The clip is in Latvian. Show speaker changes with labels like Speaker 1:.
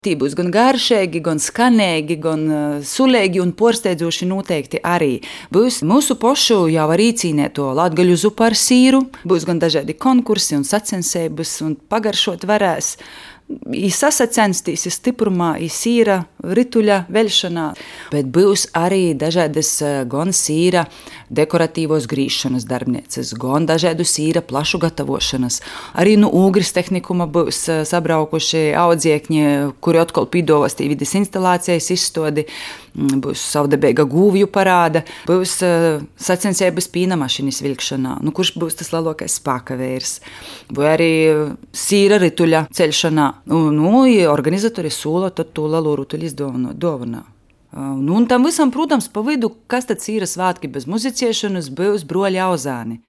Speaker 1: Tī būs gan garšīgi, gan skanīgi, gan sulīgi un porsteidzoši noteikti arī. Būs mūsu pošu jau ar īcīnēto latgaļu zupu ar sīru, būs gan dažādi konkursi un sacensības un pagaršot varēs. Sasacensties stiprumā, sīra, rituļa veļšanā, bet būs arī dažādas gan sīra dekoratīvos grīšanas darbnieces, gan dažādu sīra plašu gatavošanas. Arī no Ūgris tehnikuma būs sabraukuši audziekņi, kuri atkal pīdovas tī vides instalācijas izstodi, būs savdabīga gūvju parāda, būs sacensības pīna mašinas vilkšanā, kurš būs tas lielākais spēka veirs, vai arī sīra rituļa ceļšanā. Organizatori sola tad to lielo rutuļu izdāvinā. Un tam visam, protams, pa vidu, kas tad sīra svētki bez muzicēšanas, būs broļi Auzāni.